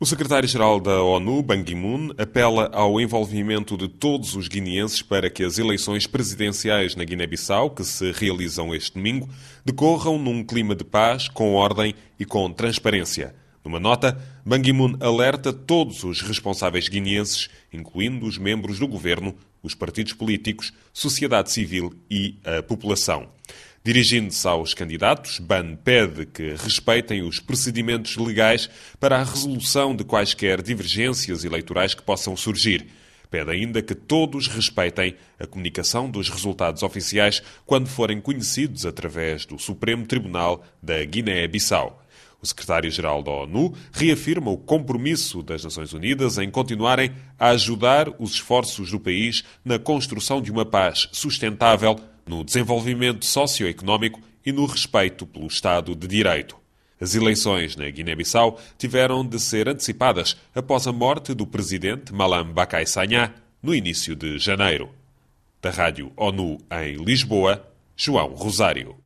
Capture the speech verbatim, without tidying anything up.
O secretário-geral da ONU, Ban Ki-moon, apela ao envolvimento de todos os guineenses para que as eleições presidenciais na Guiné-Bissau, que se realizam este domingo, decorram num clima de paz, com ordem e com transparência. Numa nota, Ban Ki-moon alerta todos os responsáveis guineenses, incluindo os membros do governo, os partidos políticos, sociedade civil e a população. Dirigindo-se aos candidatos, Ban pede que respeitem os procedimentos legais para a resolução de quaisquer divergências eleitorais que possam surgir. Pede ainda que todos respeitem a comunicação dos resultados oficiais quando forem conhecidos através do Supremo Tribunal da Guiné-Bissau. O secretário-geral da ONU reafirma o compromisso das Nações Unidas em continuarem a ajudar os esforços do país na construção de uma paz sustentável, no desenvolvimento socioeconómico e no respeito pelo Estado de Direito. As eleições na Guiné-Bissau tiveram de ser antecipadas após a morte do presidente Malam Bakai Sagna no início de janeiro. Da Rádio ONU em Lisboa, João Rosário.